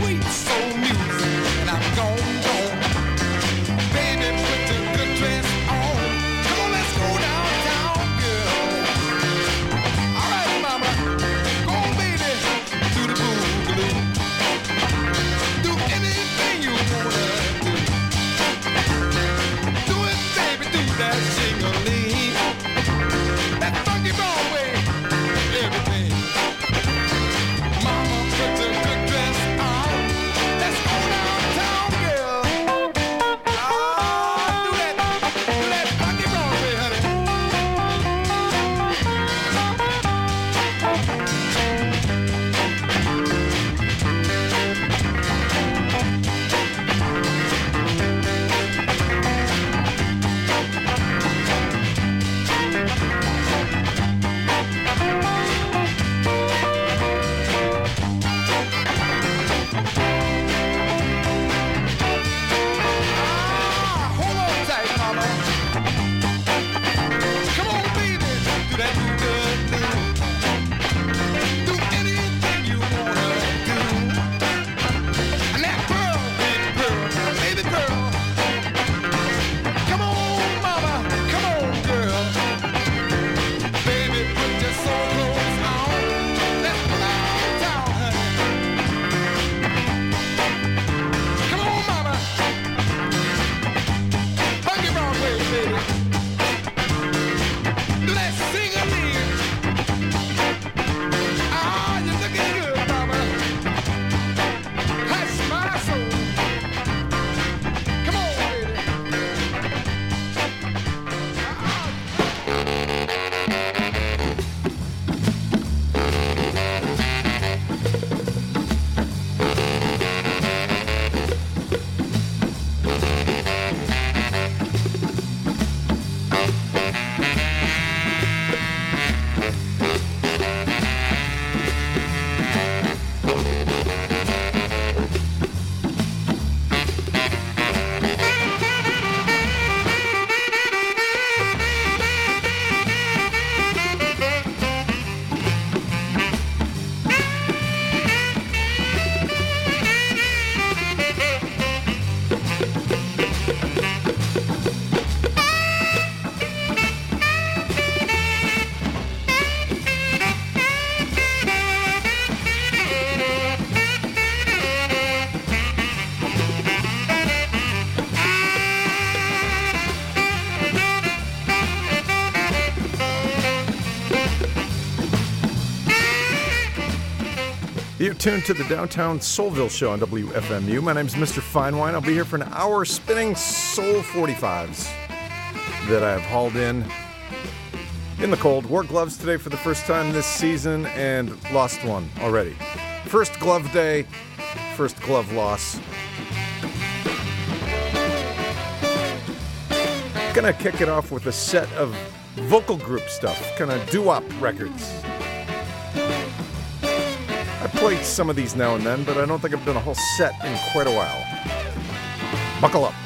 sweet soul music, and I'm gone. Baby, put your good dress on. Come on, let's go downtown, girl. All right, mama, go on, baby, do the boogaloo. Do anything you wanna do. Do it, baby, do that sing-a-ling. That funky Broadway, everything. Mama, put your good dress on. Let's go downtown, girl. Ah, do that funky Broadway, honey. Ah, hold on tight, mama. Come on, baby, do that good thing. Do anything you wanna do. And that pearl, baby pearl. Come on, mama, come on, girl. Baby, put your soul clothes on. Let's go downtown, honey. Come on, mama. Funky Broadway, baby. Do that sing-a-ling. Ah, you're looking good, mama. Hush my soul. Come on, baby. You're tuned to the Downtown Soulville Show on WFMU. My name's Mr. Finewine. I'll be here for an hour spinning Soul 45s that I've hauled in the cold. Wore gloves today for the first time this season and lost one already. First glove day, first glove loss. Gonna kick it off with a set of vocal group stuff, kind of doo-wop records. I played some of these now and then, but I don't think I've done a whole set in quite a while. Buckle up.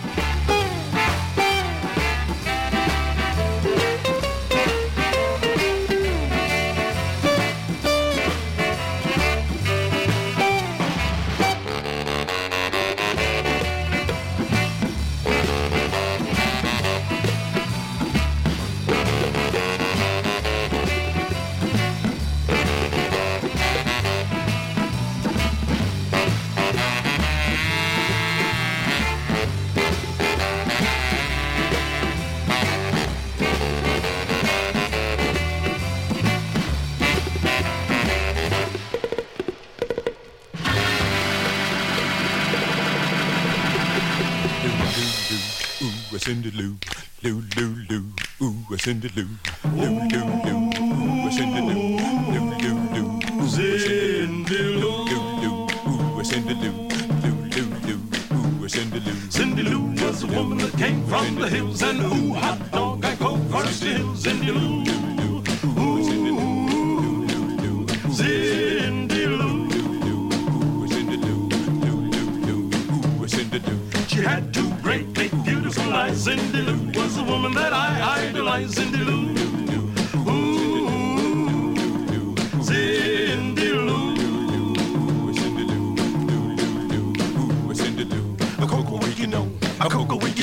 Cindy Lou, Lou, Lou, Lou, ooh, Cindy Lou, Lou, Lou, Lou, ooh, Cindy Lou, Lou, Lou, Lou, ooh, Cindy Lou, Lou, Lou, ooh, Cindy Lou, Lou, Lou, Lou, ooh, Cindy Lou. Cindy Lou was a woman that came from the hills, and ooh, hot dog, I go for still. Cindy Lou, ooh, Cindy Lou, Cindy Lou, Cindy Lou, Cindy Lou. She had two great big beautiful eyes. Cindy Lou was the woman that I idolized. Cindy Lou, ooh, Cindy Lou,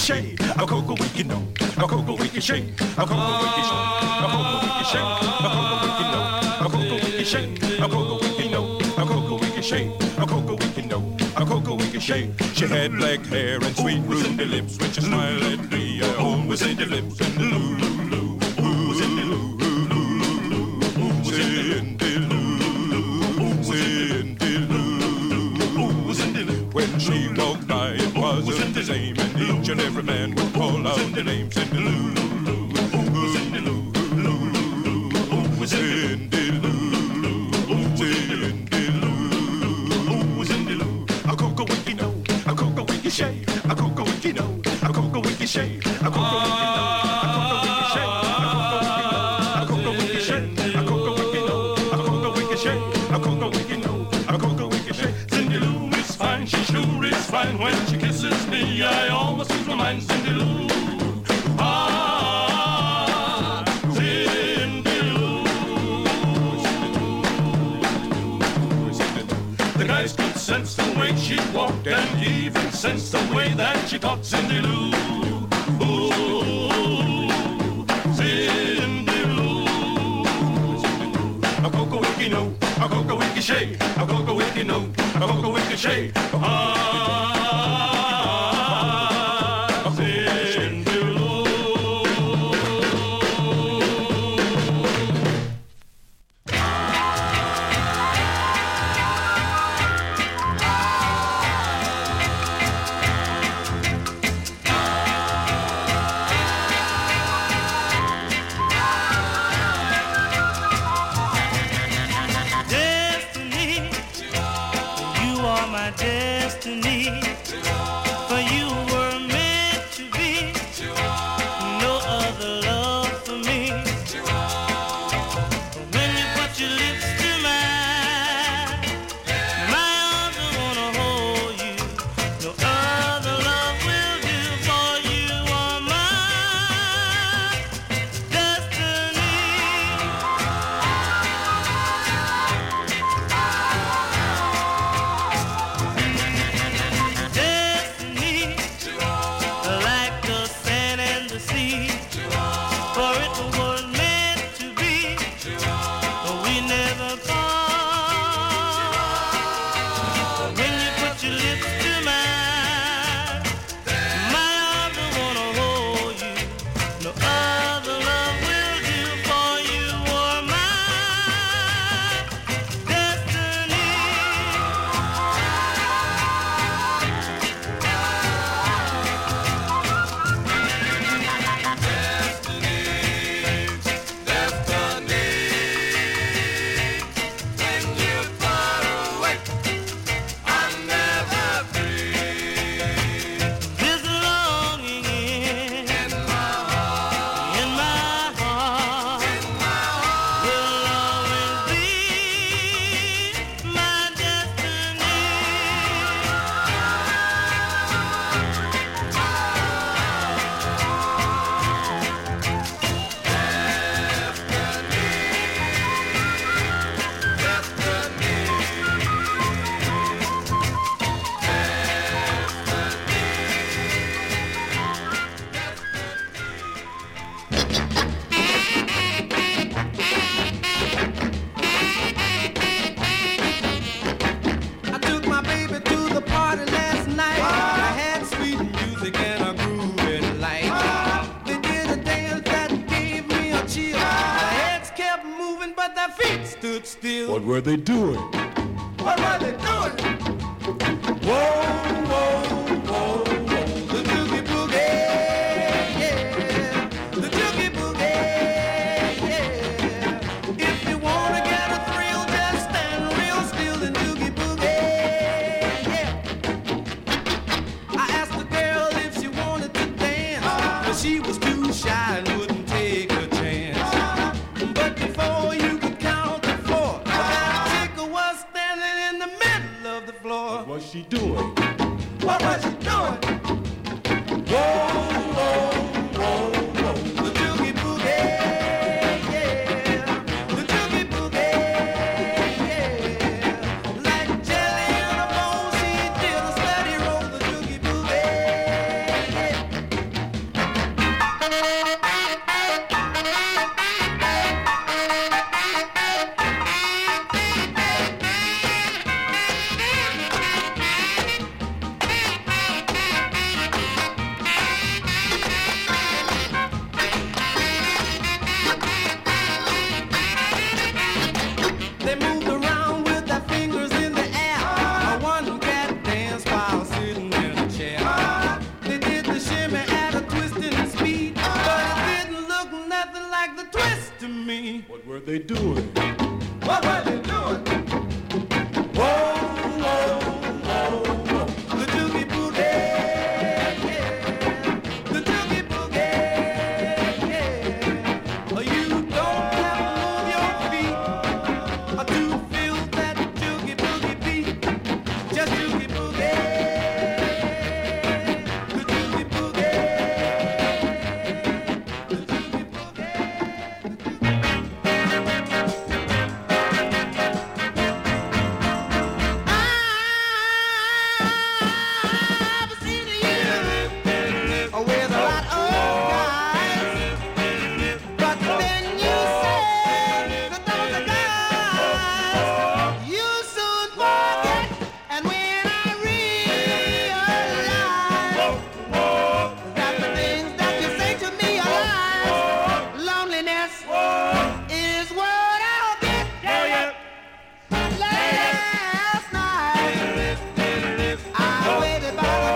shake, a cocoa wiki no, a cocoa wiki shake, a cocoa wiki shake, a cocoa wiki shake, a cocoa wiki no, a cocoa wiki shake, a cocoa wiki no, a cocoa wiki shake, a cocoa wiki no, a cocoa wiki shake. She had black hair and sweet ruby lips when she smiled at me. Her home was in the lips and the loo loo loo. Who was in the loo loo loo? Who was in the loo loo? Cindy Lou was in the loo. When she walked by, it wasn't the same, and each and every man would call out the name. Cindy Lou was in the loo loo. Was in the loo. Cindy Lou was in the loo. A cocoa wiki no, a cocoa wiki shake, a cocoa wiki no, a cocoa wiki shake, a cocoa wiki no, a cocoa wiki shake, a cocoa wiki shake, a cocoa wiki no, a cocoa wiki shake, a cocoa wiki no, a cocoa wiki shake. Cindy Lou is fine, she sure is fine. When she kisses me, I almost lose my mind. Cindy Lou. Ah, Cindy Lou. The guy's good sense, the way she walked, and even sense the way that she talked. Cindy Lou. Ooh, Cindy Lou. A cocoa wiki no, a cocoa wiki shake, a cocoa wiki no, a cocoa wiki shake. Ah, Cindy Lou. Destiny, you are my destiny. For you were meant to be. No other love for me. When you put your lips to mine, my arms are gonna hold you. No other love will do, for you are my destiny. Destiny, like the sand and the sea, for it was meant to be, but we never part. When you put your lips to mine, my arms are gonna hold you. No other love will do, for you are my destiny. This longing in my heart will always be my destiny. I took my baby to the party last night. I had sweet music and a grooving light. They did a dance that gave me a chill. Their heads kept moving, but their feet stood still. What were they doing? What were they doing? Whoa, whoa, whoa, whoa. The Joogie Boogie, yeah. The Joogie Boogie, yeah. If you wanna get a thrill, just stand real still. The Joogie Boogie, yeah. I asked the girl if she wanted to dance, but she was too shy and wouldn't take a chance. But before you could count to four, that chick was standing in the middle of the floor. What's she doing? What was she doing? Whoa, whoa, whoa, whoa. The Joogie Boogie, yeah. The Joogie Boogie, yeah. Like jelly in a bowl, she did a steady roll. The Joogie Boogie, yeah. doing? What were they doing? Whoa, whoa, whoa, whoa. The Doogie Boogie, yeah. The Doogie Boogie, yeah. You don't have to move your feet to feel that Doogie Boogie beat. Just Doogie Boogie. The Doogie Boogie. The Doogie Boogie. I've seen you with a lot of guys, but then you said that those are guys you soon forget. And when I realize that the things that you say to me are lies, loneliness is what I'll get. Last night I waited by the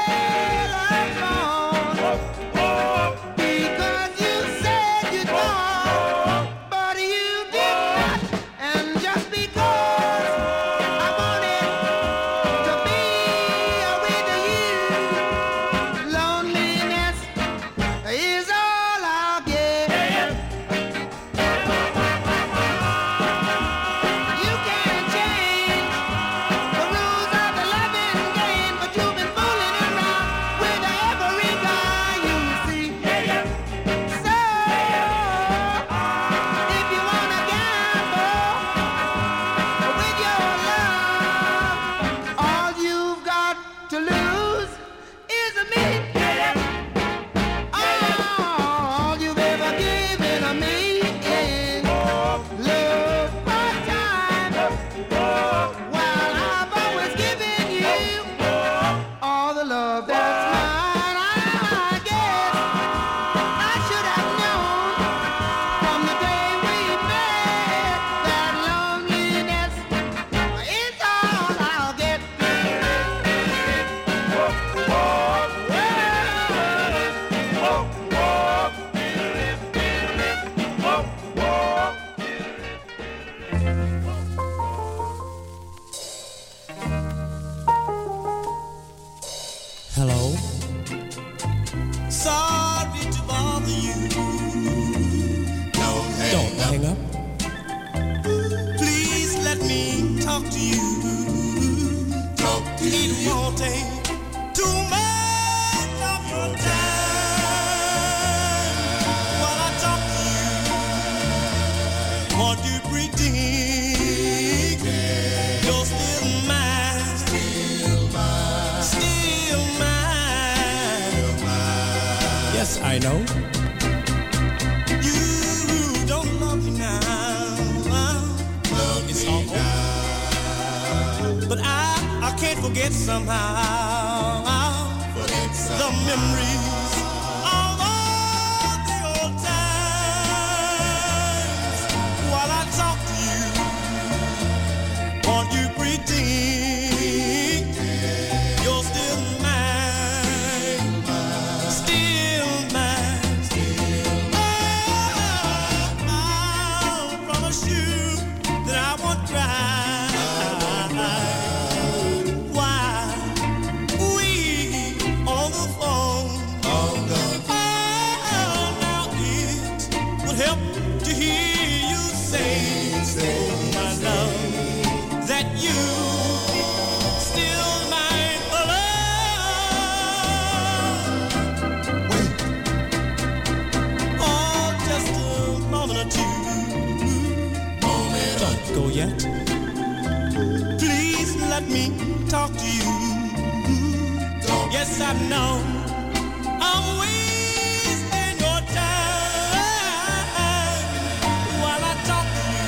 telephone because you said you'd call, but you did not. And just because I wanted to be with you, loneliness is all I'll get. You can't change the rules of the loving game, but you've been fooling around with every guy you see. So, if you wanna gamble with your love, all you've got to lose is me. All you've ever given me is love part-time, while I've always given you all the love that's mine. I guess I should have known from the day we met that loneliness is all I'll get. Hello. Sorry to bother you. Don't hang up. Please let me talk to you. It won't take too much of your time while I talk to you. Want to pretend you're still mine. Still mine. Yes, I know. You don't love me now. It's all over. But I can't forget somehow the memories of all the old times. While I talk to you, won't you pretend you're still mine? Still mine. I promise you that I won't cry. Why? We on the phone. Now it would help to hear you say, my love, that you still mine alone. Wait. Oh, just a moment or two. Don't go yet. Please let me talk to you. Yes, I know I'm wasting your time while I talk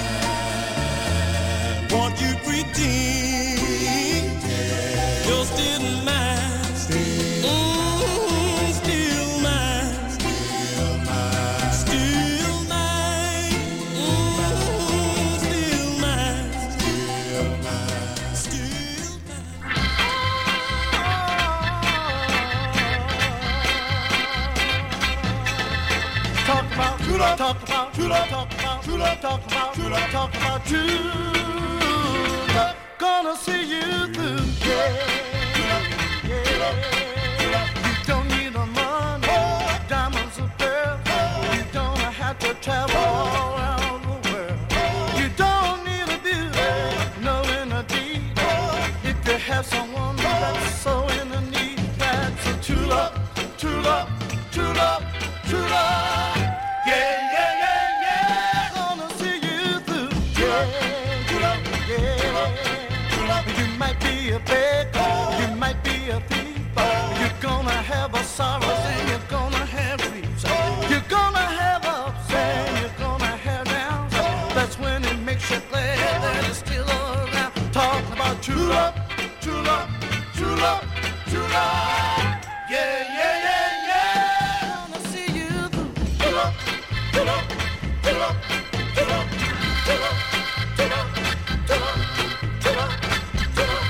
to you. Won't you pretend you're still mine? Still mine. Still mine. Still mine. Still mine. Still mine. true love, talk about true love, talk about true love, talk about true love, talk about true love. Gonna see you through, yeah. You don't need no money, diamonds or pearls. You don't have to travel all around the world. You don't need a beauty, knowing a deed. If you have someone that's so in the need, that's a true love, true love, true love, true love. Yeah, yeah, yeah, yeah. Gonna see you through, yeah. True love, yeah. True love. You might be a beggar, you might be a thief. You're gonna have a sorrow and you're gonna have grief. You're gonna have ups and you're gonna have downs. That's when it makes you glad that it's still around. Talking about true love, true love, true love, true love. Yeah, yeah, yeah, yeah. Gonna see you through. True love, true love, true love, true love, true love, true love, true love, true love, true love.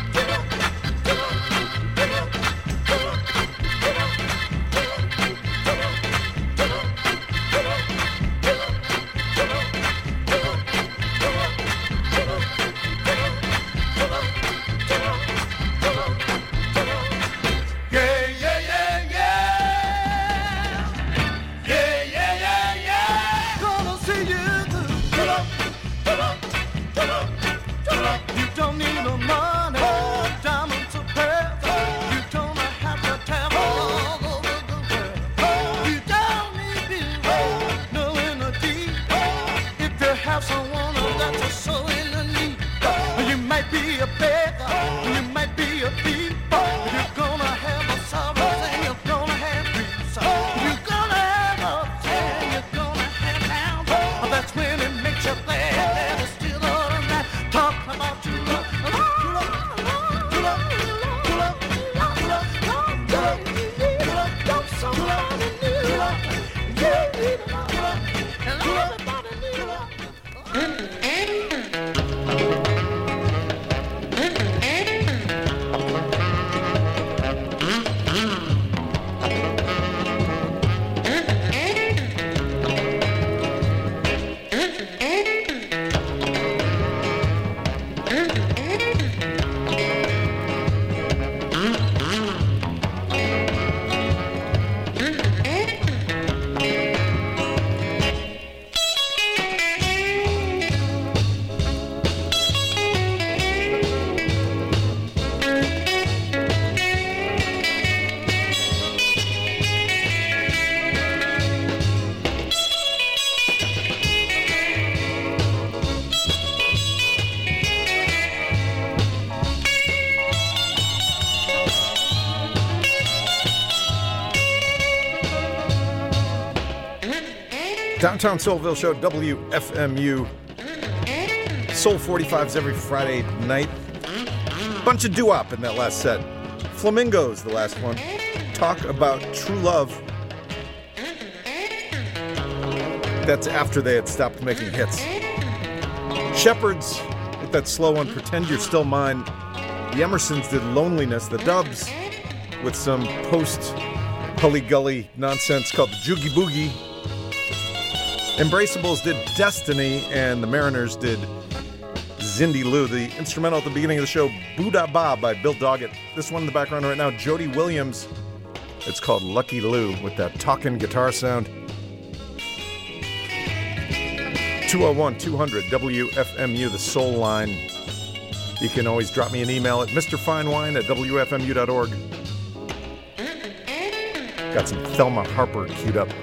Downtown Soulville Show, WFMU. Soul 45s every Friday night. Bunch of doo-wop in that last set. Flamingos, the last one. Talk about true love. That's after they had stopped making hits. Shepherds with that slow one, Pretend You're Still Mine. The Emersons did Loneliness. The Dubs with some post-Hully Gully nonsense called the Joogie Boogie. Embraceables did Destiny, and the Mariners did Zindy Lou. The instrumental at the beginning of the show, Booda Ba by Bill Doggett. This one in the background right now, Jody Williams. It's called Lucky Lou with that talking guitar sound. 201-200-WFMU, the Soul line. You can always drop me an email at mrfinewine@wfmu.org. Got some Thelma Harper queued up.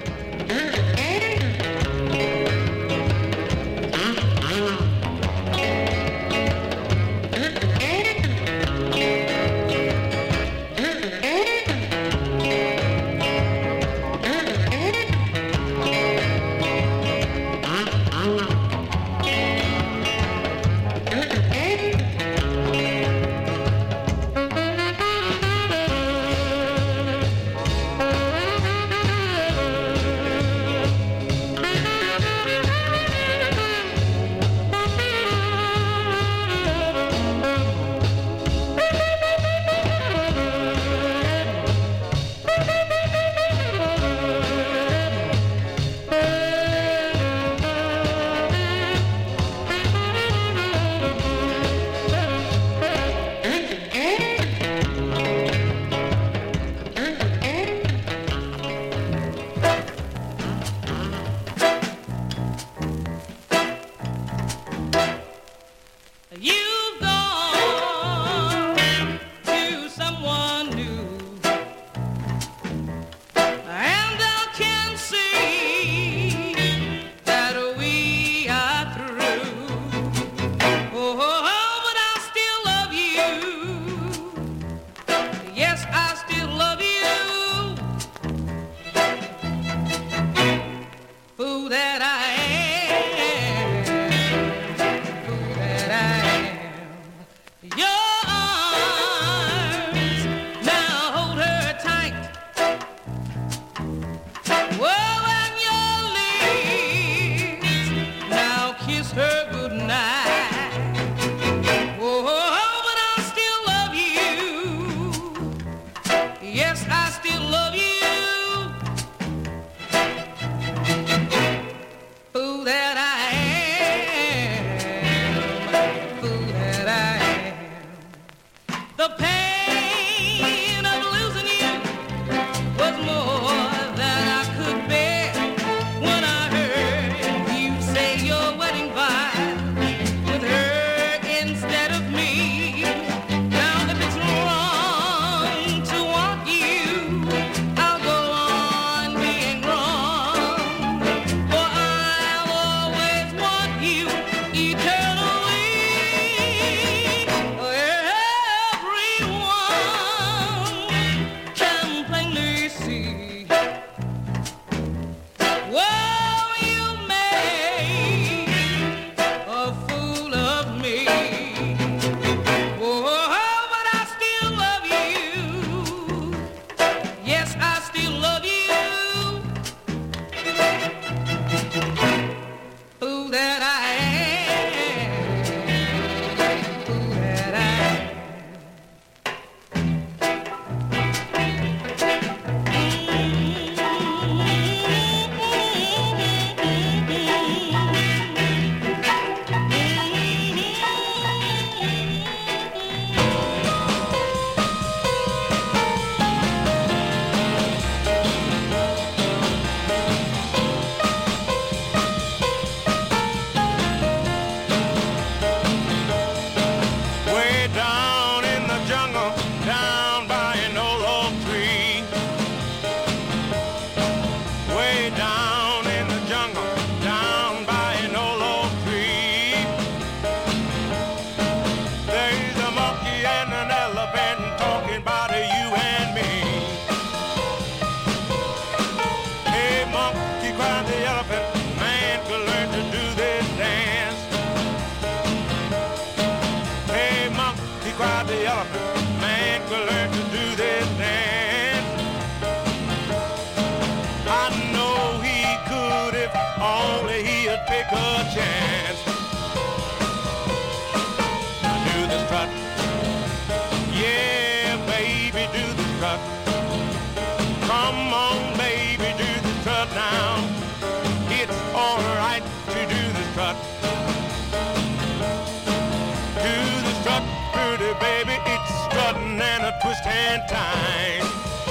and time.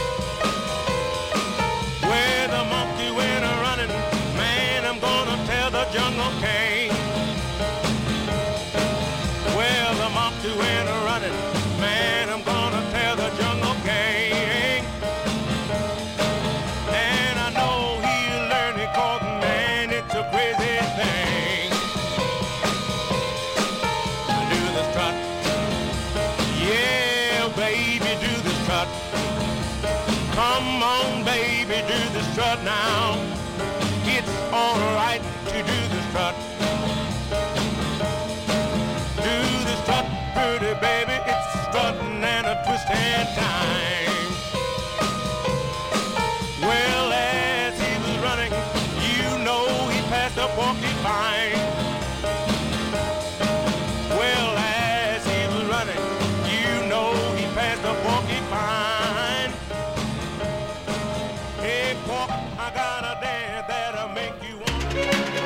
Where the monkey went a running, man, I'm gonna tell the jungle king. Where the monkey went a running, man, I'm gonna tell the jungle king. And I know he'll learn it, 'cause man, it's a crazy thing. Do the strut, yeah, baby, do the strut. Come on, baby, do the strut now. It's all right to do the strut. Do the strut, pretty baby, it's strutting and a twisting time. Well, as he was running, you know he passed a porcupine. Well, as he was running, you know he passed a porcupine. Hey, pork, I got a dance that'll make you want to.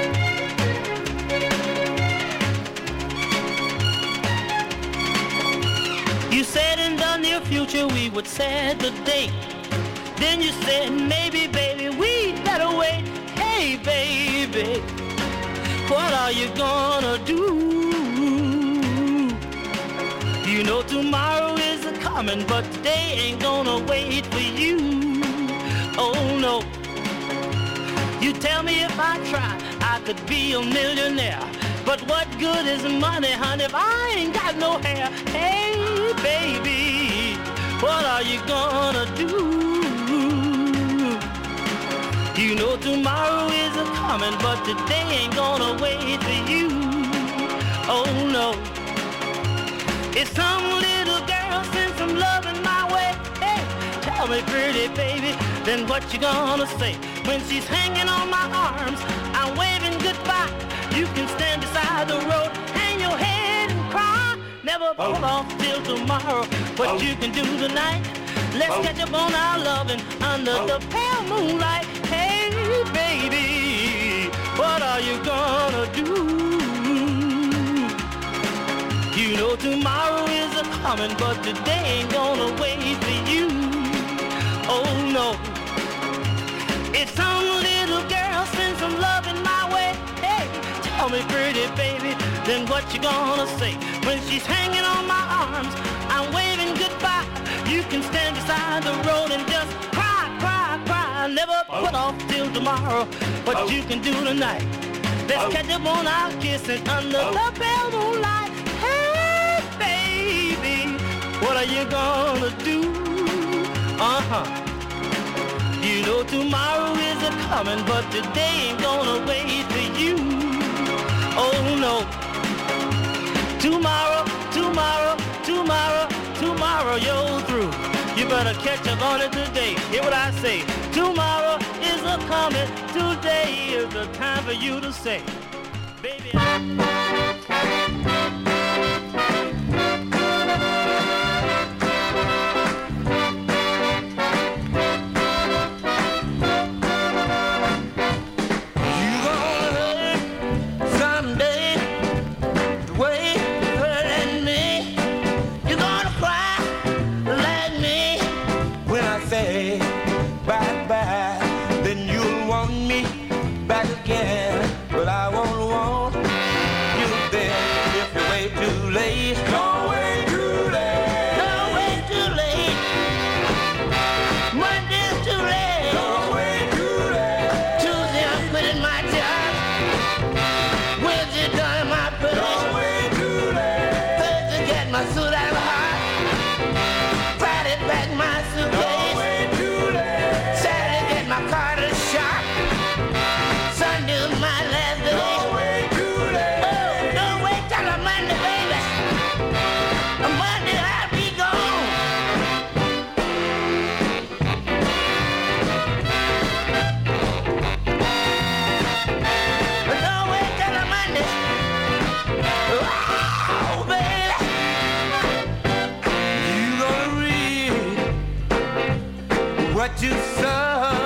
You said in the near future we would set the date. Then you said maybe, baby, we better wait. Hey, baby, what are you gonna do? You know tomorrow is a coming, but today ain't gonna wait for you. Oh no. You tell me if I try, I could be a millionaire. But what good is money, honey, if I ain't got no hair? Hey, baby, what are you gonna do? You know tomorrow is a coming, but today ain't gonna wait for you. Oh no. If some little girl sends some love in my way, hey, tell me pretty baby, then what you gonna say? When she's hanging on my arms, I'm waving goodbye. You can stand beside the road, hang your head and cry. Never put off till tomorrow what you can do tonight. Let's catch up on our loving under the pale moonlight. Hey, baby, what are you gonna do? You know tomorrow is a coming, but today ain't gonna wait for you. Oh no. If some little girl sends some love in my way, hey, tell me pretty baby, then what you gonna say? When she's hanging on my arms, I'm waving goodbye. You can stand beside the road and just cry, cry, cry. Never put off till tomorrow what you can do tonight. Let's catch up on our kissing under the pale moonlight. Hey, baby, what are you gonna do? Uh-huh. You know tomorrow is a coming, but today ain't gonna wait for you. Oh no. Tomorrow, tomorrow, tomorrow, tomorrow you're through. You better catch up on it today. Hear what I say. Tomorrow is a coming, today is the time for you to say, baby. But I won't want you then if you wait too late. Don't wait too late. Don't wait too late. Monday's too late. Don't wait too late. Tuesday I'm quitting my job. Wednesday done my business. Don't wait too late. Thursday get my suit out of hot. Friday pack my suitcase. Don't wait too late. Saturday get my car to the shop. Sunday my last day. Don't wait too late. Oh, don't wait till a Monday, baby. A Monday I'll be gone. But don't wait till a Monday. Oh, baby. You gonna read what you saw.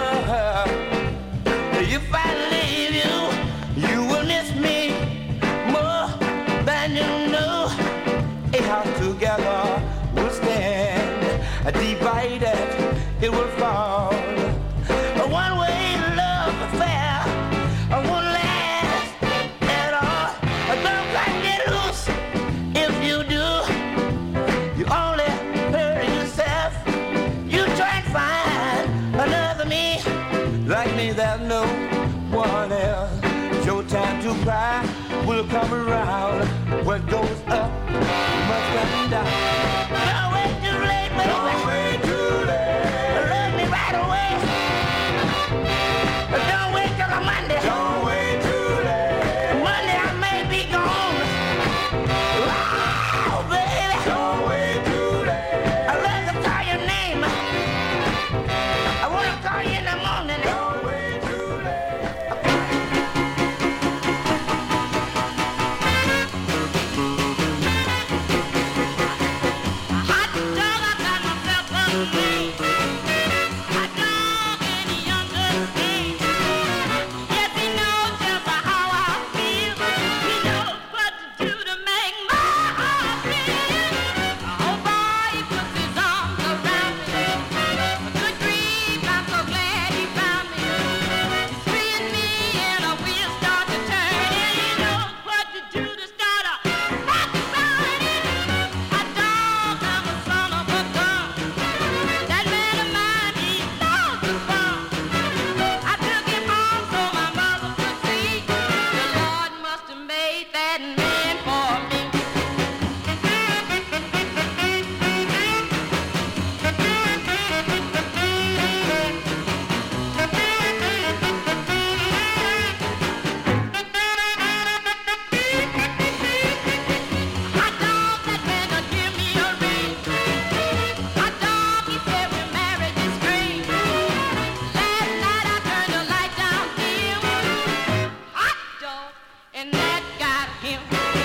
If I leave you, you will miss me more than you know. A house together will stand deep divided, it will fall. A one-way love affair won't last at all. Don't try to get loose. If you do, you only hurt yourself. You try and find another me. Like me, there's no one else. It's your time to cry will come around. What goes up must come down. Don't wait too late, baby. Don't wait too late. Love me right away. Don't wait till a Monday. Don't wait too late. Monday I may be gone. Oh, baby. Don't wait too late. I love to call your name. I want to call you in the morning. Don't wait too late. Hot dog, I got myself a name. Hot dog, and he understands. Yes, he knows just how I feel. He knows what to do to make my heart feel. Oh boy, he puts his arms around me. Good grief, I'm so glad he found me. He's freeing me and a wheel start to turn. And he knows what to do to start a rock burning. Hot dog, I'm a son of a gun. That man of mine, he loves the fun. I took him home so my mother could see. The Lord must have made that man for me. Hot dog, that man done give me a ring. Hot dog, he said we're married this spring. Last night I turned the light down dim. Hot dog, and that got him.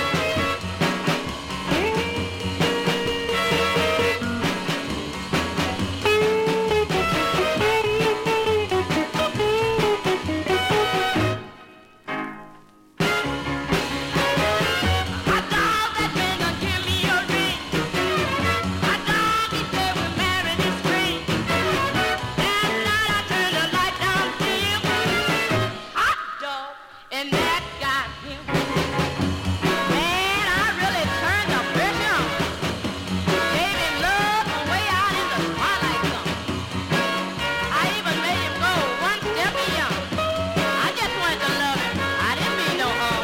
Hot dog, that man done give me a ring. Hot dog, he said we're married this spring. Last night I turned the light down dim. Hot dog, and that got him. Man, I really turned the pressure on. Gave him love from way out in the twilight zone. I even made him go one step beyond. I just wanted to love him. I didn't mean no harm.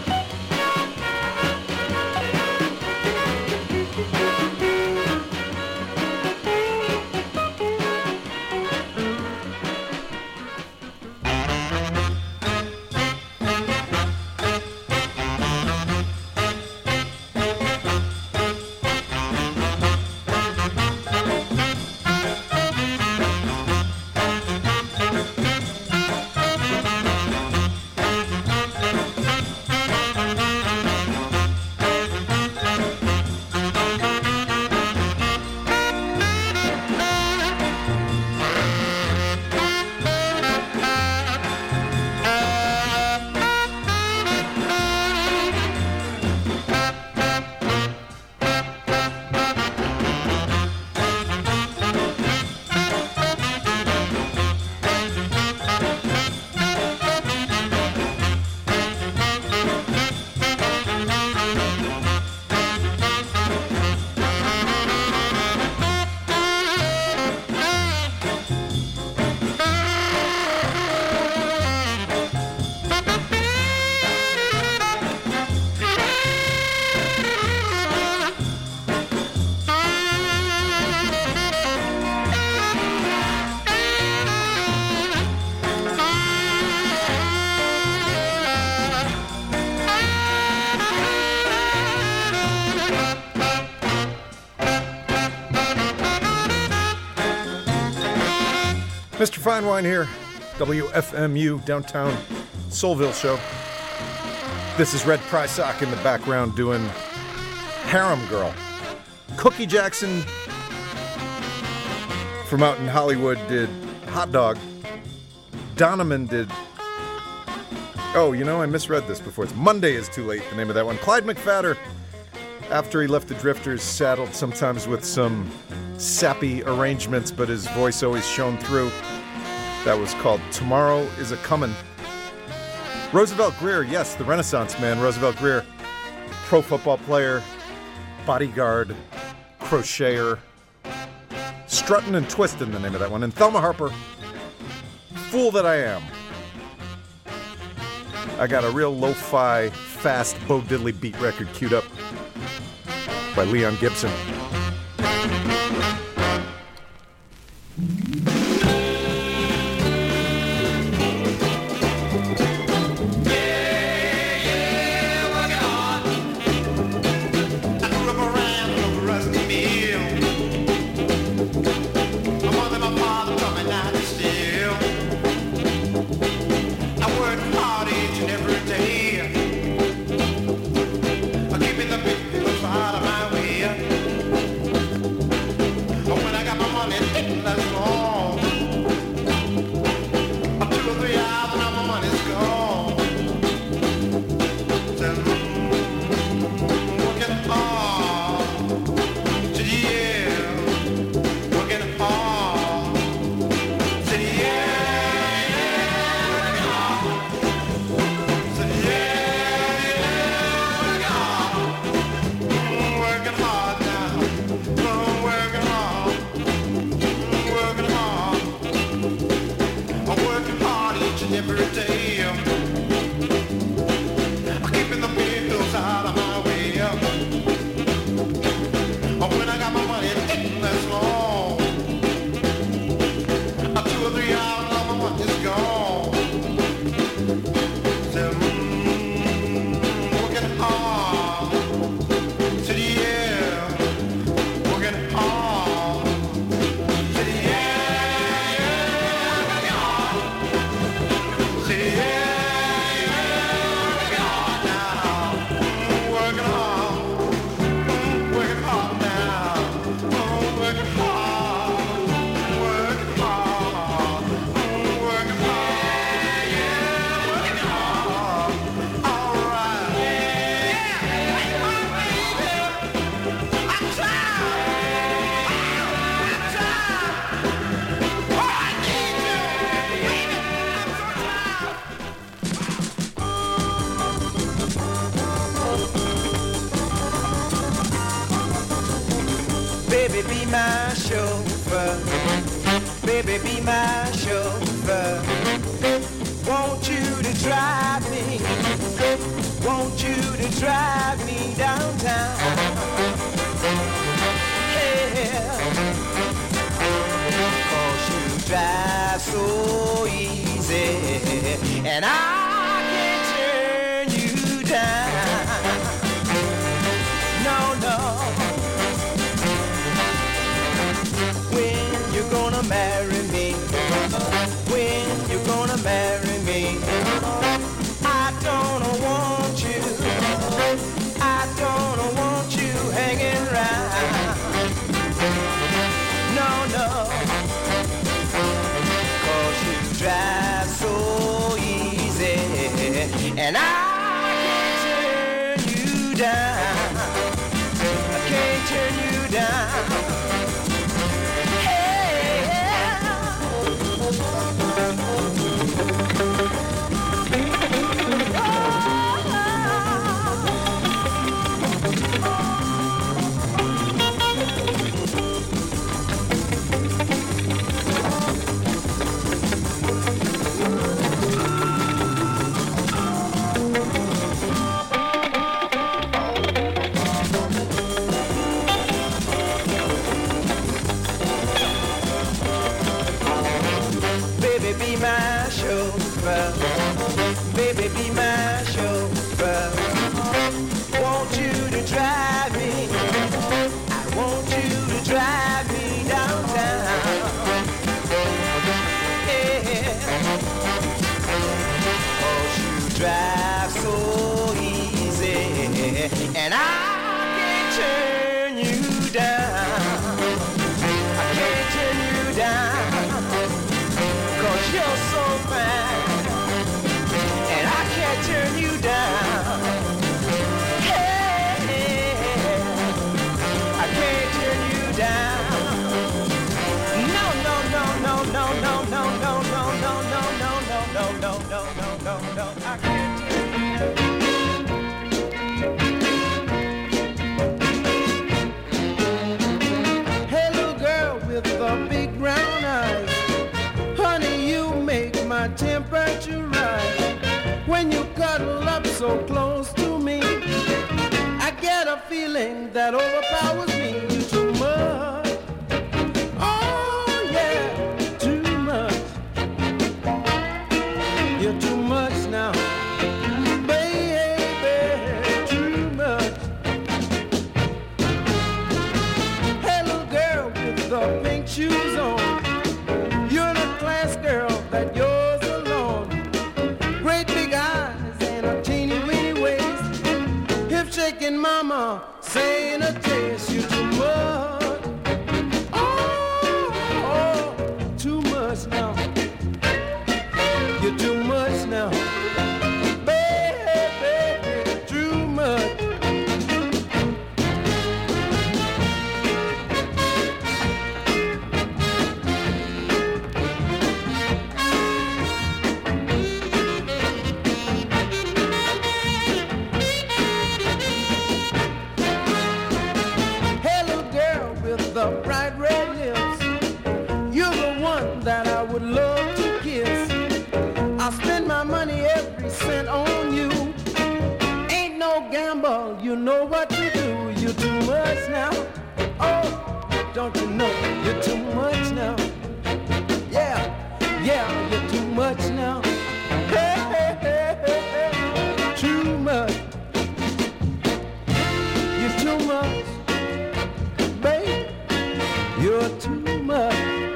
Mr. Fine Wine here, WFMU, downtown Soulville show. This is Red Prysock in the background doing Harem Girl. Cookie Jackson from out in Hollywood did Hot Dog. Donovan did... Oh, you know, I misread this before. It's Monday is Too Late, the name of that one. Clyde McPhatter, after he left the Drifters, saddled sometimes with some sappy arrangements, but his voice always shone through. That was called Tomorrow Is A-Comin'. Roosevelt Grier, yes, the Renaissance man, Roosevelt Grier. Pro football player, bodyguard, crocheter. Struttin' and Twistin', the name of that one. And Thelma Harper, Fool That I Am. I got a real lo-fi, fast Bo Diddley beat record queued up by Leon Gibson. Baby, be my chauffeur. Baby, be my chauffeur. Want you to drive me. Want you to drive me downtown. Yeah. 'Cause you drive so easy. And I can't turn you down. No, no. Gonna marry me, when you're gonna marry me. I don't want you, I don't want you hanging around. No, no, 'cause you drive so easy, and I can't turn you down. I can't turn you down. with the big brown eyes. Honey, you make my temperature rise. When you cuddle up so close to me, I get a feeling that overpowers me. You're too much. Oh yeah, too much. You're too much now. Baby, too much. Hey little girl with the pink shoes on, you're the class girl that yours alone. Great big eyes and a teeny weeny waist, hip shaking mama saying a taste. You're too much. Oh, too much now. You're too much now. Baby, too much. Hey little girl with the bright red lips, you're the one that I would love to kiss. I spend my money every cent on you. Ain't no gamble, you know what to do. You're too much now. Oh, don't you know you're too much now? Yeah, yeah, you're too much now. Hey, hey, hey, hey, hey. Too much. You're too much, babe. You're too much.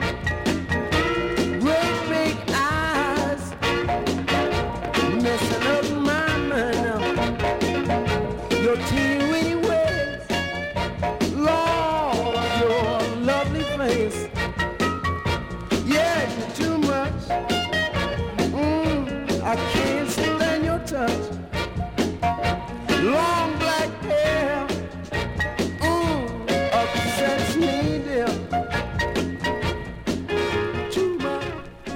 Great big eyes, messing up my mind now. Your teeny weeny ways, Lord, your lovely face. Yeah, you're too much. I can't stand your touch. Long black hair, upsets me, dear. Too much.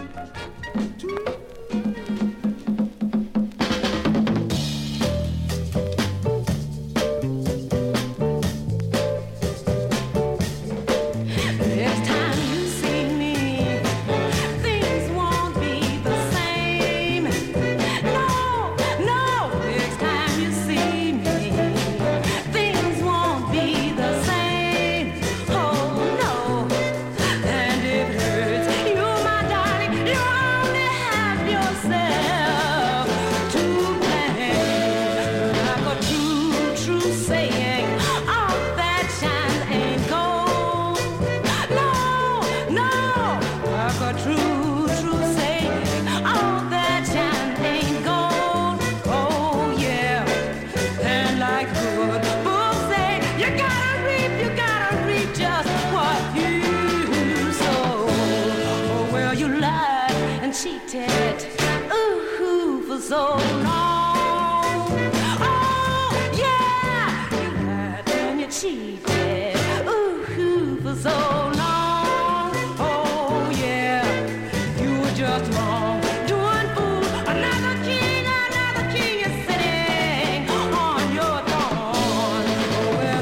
Next time you see me, things won't be the same. No, no. Next time you see me, things won't be the same. Oh no. And if it hurts you, my darling, you only have yourself to blame. Like a true, true saying, all that shines ain't gold. No, no, like a true, true saying, all that shines ain't gold. Oh yeah, and like good books say, you gotta reap just what you sow. Oh well, you lied and cheated, ooh, for so long. Oh yeah, you lied and you cheated, ooh, for so long. Oh yeah, you were just wrong, doing fool. Another king is sitting on your throne. Oh well,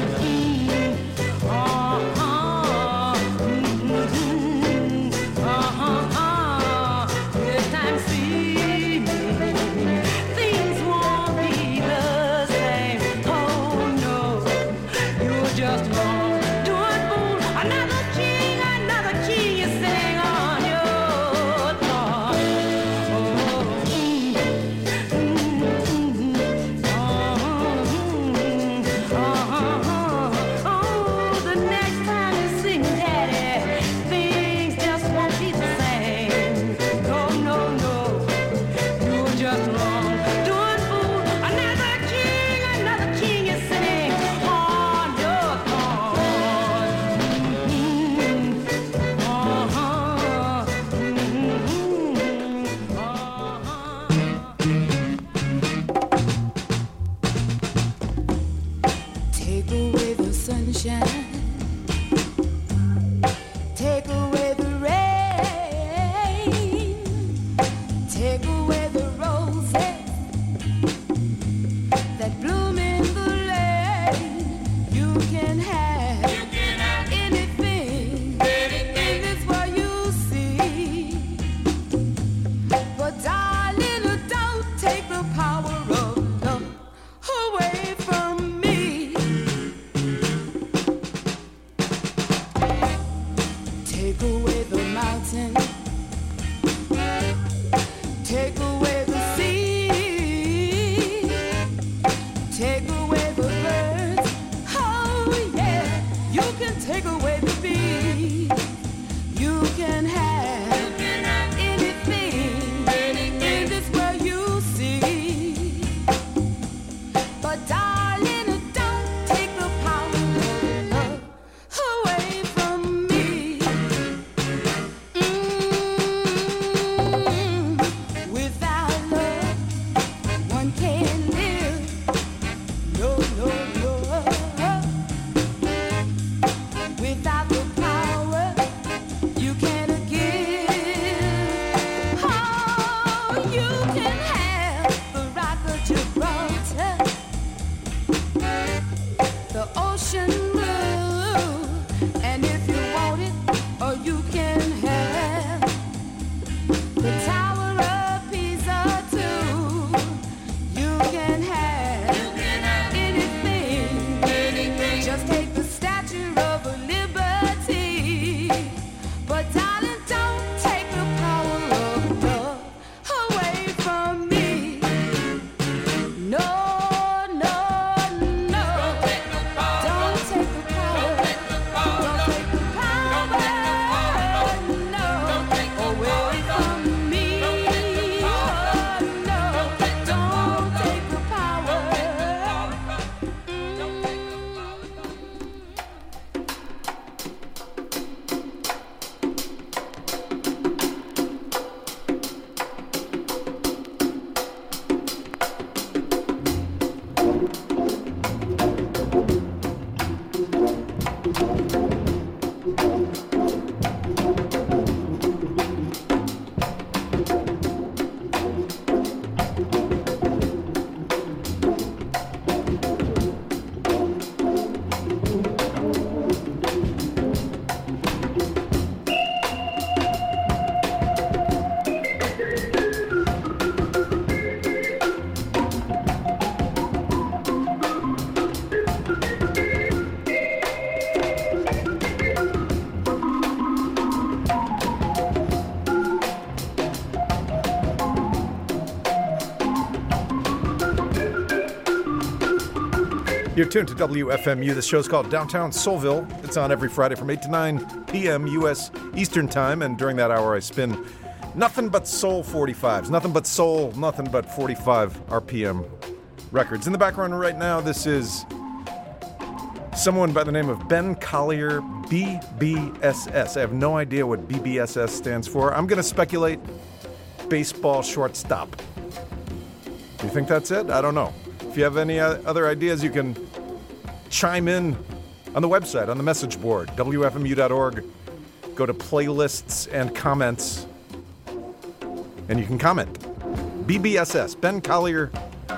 next time see me, Take away the mountain, take away the sea, take away the birds. Oh yeah, you can take away the bees. You can have anything in this world you see. But darling, don't take the power of love away from me. Without love, one can't live. No, no, no. Without the power, you can't give. Oh, you can have the rock of Gibraltar, the ocean blue, and if you want it, or you can have the Tower of Pisa too. You can have anything. Just take the Statue of Liberty. But darling, don't take the power of love away from me. No, no, no. Don't take the power. Don't take the power. Don't take the power. No, away from me. Oh, no. Don't take the power. You're tuned to WFMU. This show's called Downtown Soulville. It's on every Friday from 8 to 9 p.m. U.S. Eastern Time, and during that hour I spin nothing but soul 45s. Nothing but soul, nothing but 45 RPM records. In the background right now, this is someone by the name of Ben Collier, BBSS. I have no idea what BBSS stands for. I'm going to speculate baseball shortstop. Do you think that's it? I don't know. If you have any other ideas, you can chime in on the website, on the message board, WFMU.org. Go to playlists and comments, and you can comment. BBSS, Ben Collier,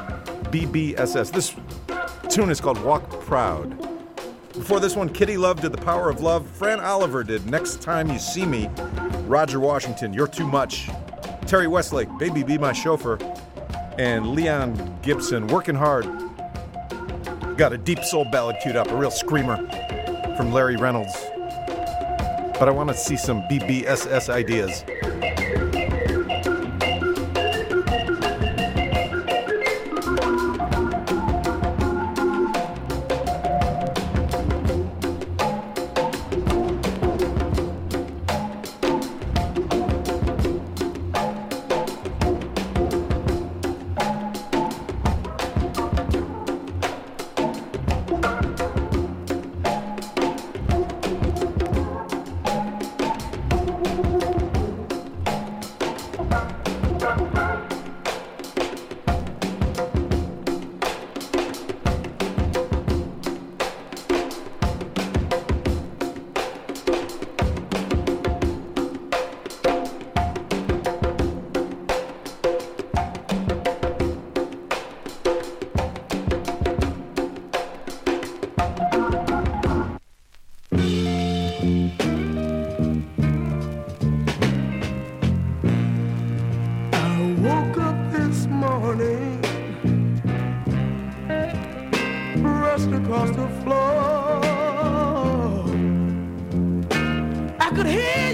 BBSS. This tune is called Walk Proud. Before this one, Kitty Love did The Power of Love. Fran Oliver did Next Time You See Me. Roger Washington, You're Too Much. Terry Westlake, Baby Be My Chauffeur. And Leon Gibson, Working Hard. Got a deep soul ballad queued up, a real screamer from Larry Reynolds. But I want to see some BBSS ideas.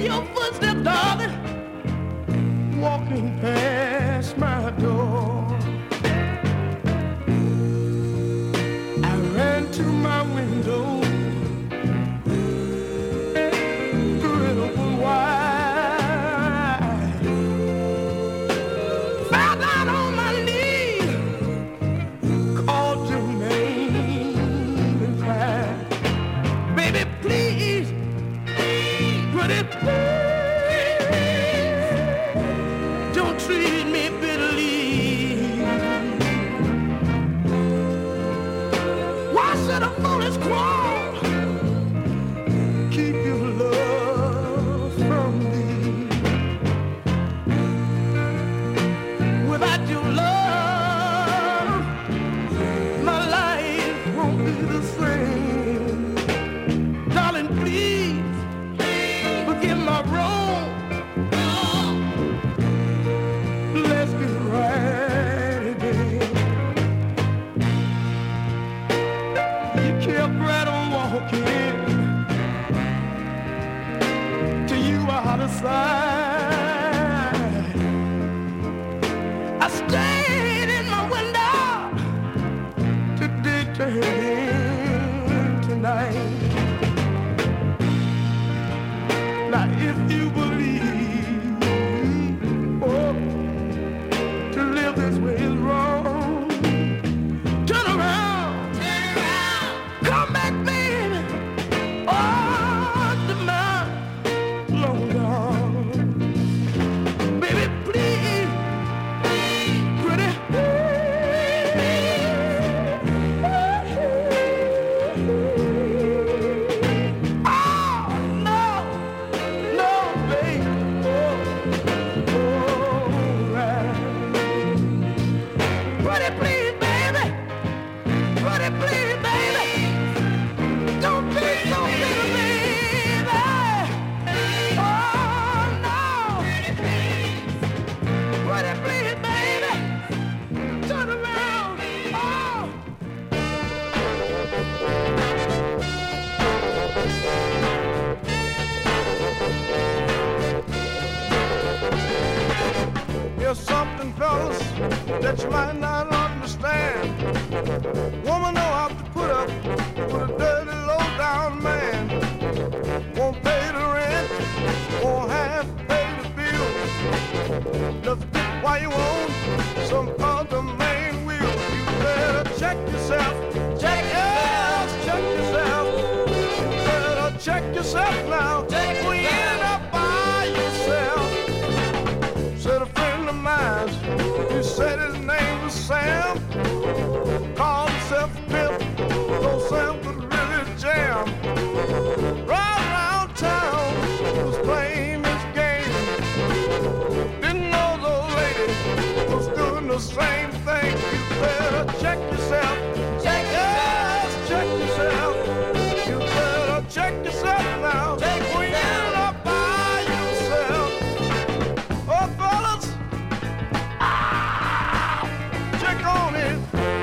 your footsteps, darling, walking past my door. I ran to my window, threw it open wide, fell down on my knees, called your name and cried, baby, please, pretty please, don't treat me bitterly. Why should a foolish quarrel keep your love from me? Without your love, my life won't be the same. Darling, please, forgive my wrong. Let's get right again. You kept right on walking till you were out of sight. I stayed in my window today, tonight. Now if you believe, oh, to live this way is wrong, turn around, come back, baby. Oh, the man long gone, baby, please, pretty. Oh no, no, baby, oh, right. Pretty please, baby, pretty please, baby. Don't be so bitter, baby. Oh no, pretty please, baby. Turn around. Oh. Here's something, fellas, that you might not understand. Woman know how to put up with a dirty, low-down man. Won't pay the rent, won't have to pay the bill. Just get why you want, some other man will. You better check yourself. Check yourself. Check yourself. You better check yourself now. Before you end up by yourself. Said a friend of mine, he said his name was Sam. Called himself a pimp, though Sam could really jam. Right around town, he was playing his game. Didn't know the lady was doing the same thing. You better check yourself. Check yourself. Check yourself. You better check yourself now. Before you end up by yourself. Oh, fellas, check on it.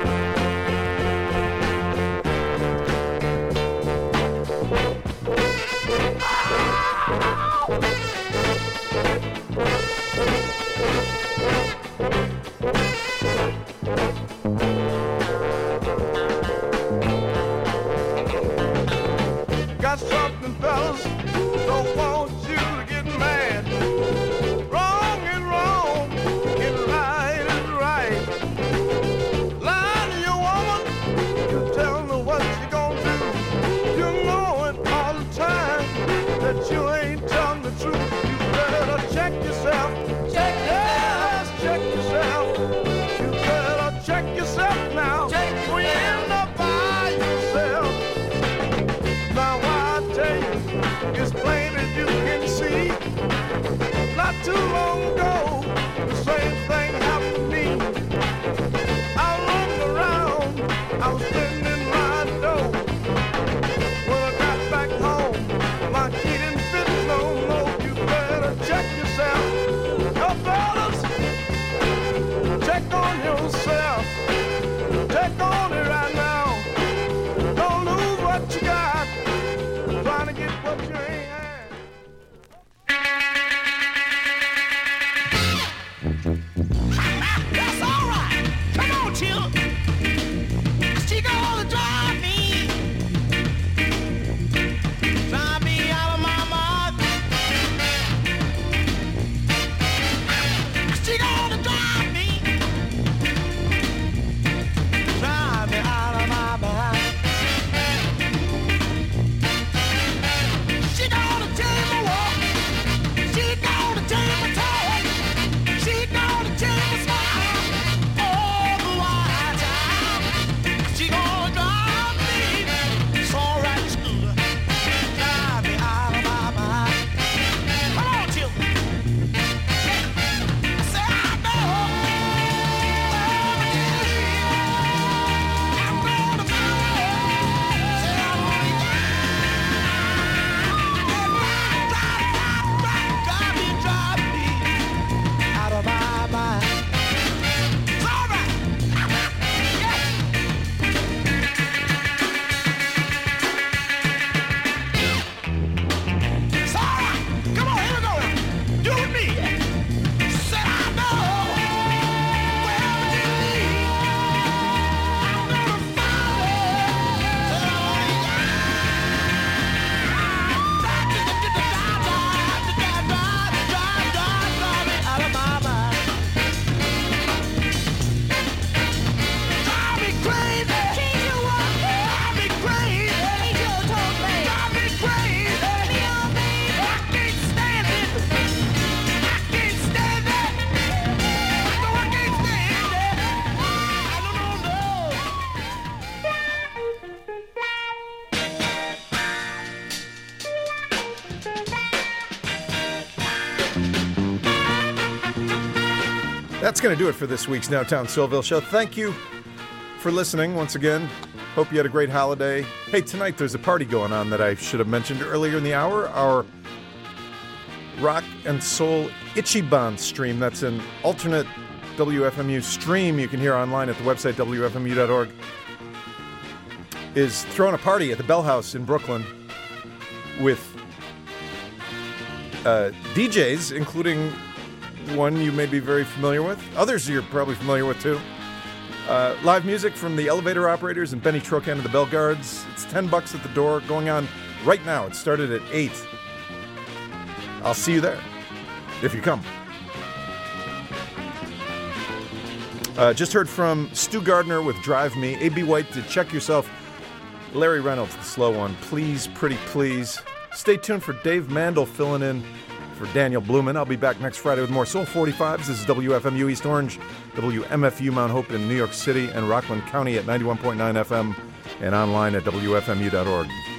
Got something, fellas, don't want you to get mad. Wrong is wrong, and right is right. Lie to your woman, you tell her what you gonna do. You know it all the time that you ain't telling the truth. You better check yourself. Check yourself. Check yourself. You better check yourself now. Before you end up by yourself. Now I tell you, it's plain as you can see. Not too long ago, the same thing happened to me. I roamed around, I was spending my dough. When I got back home, my key didn't fit no more. You better check yourself. Yo, fellas, check on yourself. Check on it right now. Don't lose what you got. Trying to get what you ain't had. That's going to do it for this week's Downtown Soulville show. Thank you for listening once again. Hope you had a great holiday. Hey, tonight there's a party going on that I should have mentioned earlier in the hour. Our Rock and Soul Ichiban stream. That's an alternate WFMU stream you can hear online at the website WFMU.org. Is throwing a party at the Bell House in Brooklyn with DJs, including one you may be very familiar with. Others you're probably familiar with, too. Live music from the Elevator Operators and Benny Trocan and the Bell Guards. It's $10 at the door, going on right now. It started at 8. I'll see you there, if you come. Just heard from Stu Gardner with Drive Me. A.B. White to Check Yourself. Larry Reynolds, the slow one. Please, pretty please. Stay tuned for Dave Mandel filling in for Daniel Blumen. I'll be back next Friday with more Soul 45s. This is WFMU East Orange, WMFU Mount Hope in New York City, and Rockland County at 91.9 FM and online at WFMU.org.